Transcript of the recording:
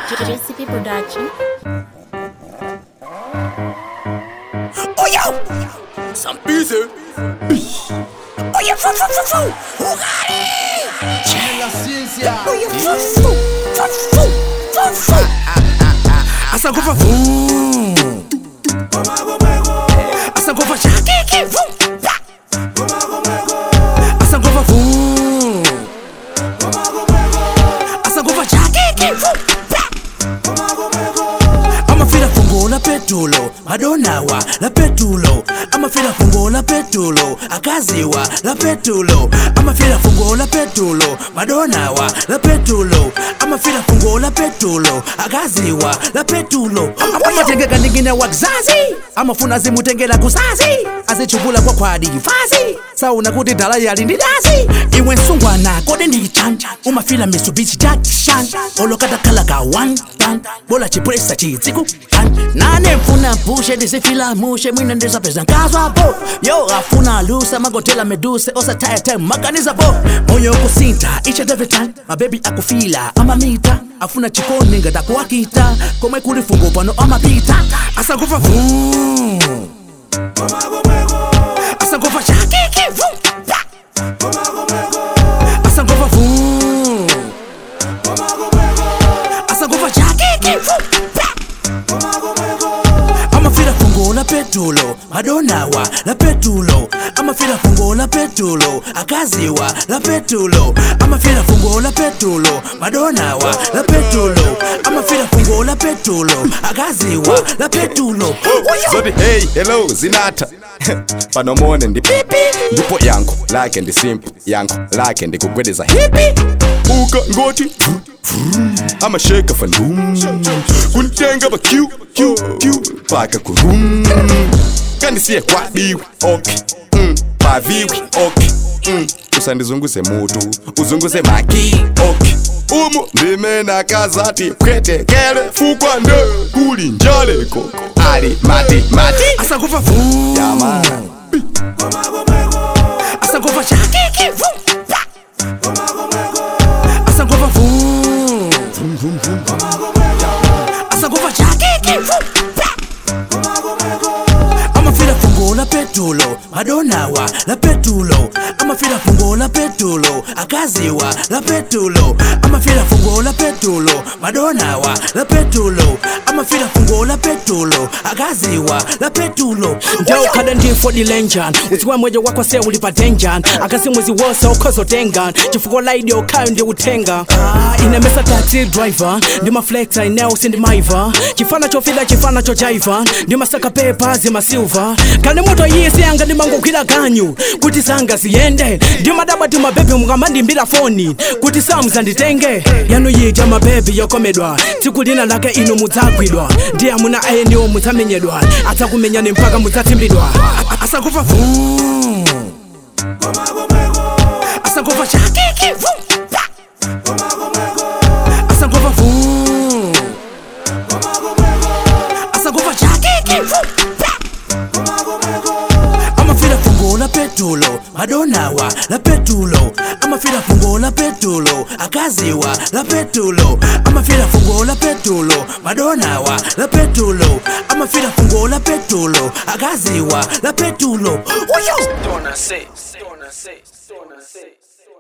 JCP Production. Oh yo! Some busy. Oh yo, fu. Ugari! La ciencia. Oh yo, fu. Asa kufa fu. Asa kufa shakiki fu. Asa kufa fu. Asa kufa shakiki fu. I'ma feel a fungo la petulo, Madonawa la petulo. I'ma feel a fungo la petulo, Akaziwa la petulo. I'ma feel a fungo la petulo, Madonawa la petulo. I'ma feel a fungo la petulo, Akaziwa la petulo. I'ma tengeka ningine wakzazi, I'ma funa zimutengela kusazi. Azichubula kwa kwadi fazi, sauna kuti dala yali ndidazi. Iwe nsungwana kode ndichanja, I'ma feel a Mitsubishi Jackson. Olokata kalaka one pan, bola chipresa chitsiku pan. Nane mfuna pushe disifila mushe, mwina ndeza pesa nkazwa po. Yo afuna lusa magotela meduse, osa taya time maganiza po. Moyo kusinta, each and every time, my baby akufila, ama mita. Afuna chikoni ngata kuwakita, kome kuli fungo pano ama pita. Asa kufa fu. Asa kufa shakiki fu. Asa kufa fu. Asa kufa shakiki fu. I'ma feel a fungo la petulo, Madonawa la petulo. I'ma feel a fungo la petulo, Akaziwa la petulo. I'ma feel a fungo la petulo, Madonawa la petulo. I'ma feel a fungo la petulo, Akaziwa la petulo. Zodi hey, hello, zinata. Panomone ndi pipi. Ndipo yangu, like and simple. Yangu, like and kugwedeza hippie. Uka ngoti. I'ma shake a room. Kuntenga ba Q paka kurum. Kanisiye kwa diwi, okay. Paviwi, okay. Usandizunguse mutu, uzunguse maki, okay. Umu ndimena kazati, kwete kele fukwande. Kuli njale koko, ali mati. Asa kufa fu. Yama. Asa kufa shakiki fu. Asa kufa fu. Asa kufa shakiki fu. I'ma feel a fungo la petulo, Madonawa la petulo. I'ma feel a fungo la petulo, Akaziwa la petulo. I'ma feel a fungo la petulo, Madonawa la petulo. I'ma feel a fungo la petulo, Akaziwa la petulo. Ndeo kada ndi for the legend, uziwa mweja wako se ulipa danger. Akasi mwezi wosa ukozo tengan, chifuko laidi okayo ndi utenga. Inemesa taxi driver, ndi maflexa ineo sindi maiva. Chifana chofila chifana chojaiva, ndi masaka pepa zima silver. Kani moto yisi anga ndi mango kila ganyu, kuti sanga siyende. Ndi madaba ti mabebi mkamandi mbila phone, kuti samuza nditenge. Yanu yija mabebi yokomedwa, tikulina lake ino mutagwidwa. Ndi amuna aye niwo mutamenyedwa, atakumenyane mpaka mutatimbidwa. Asa kufa fu. Asa kufa shakiki fu. Asa kufa fu. Asa kufa shakiki fu. I'ma feel a fungo la petulo, Madonawa la petulo. I'ma feel a fungo la petulo, Akaziwa la petulo. I'ma feel a fungo la petulo, Madonawa la petulo. I'ma feel a fungo la petulo, Akaziwa la petulo. Oh yo! Don't I say.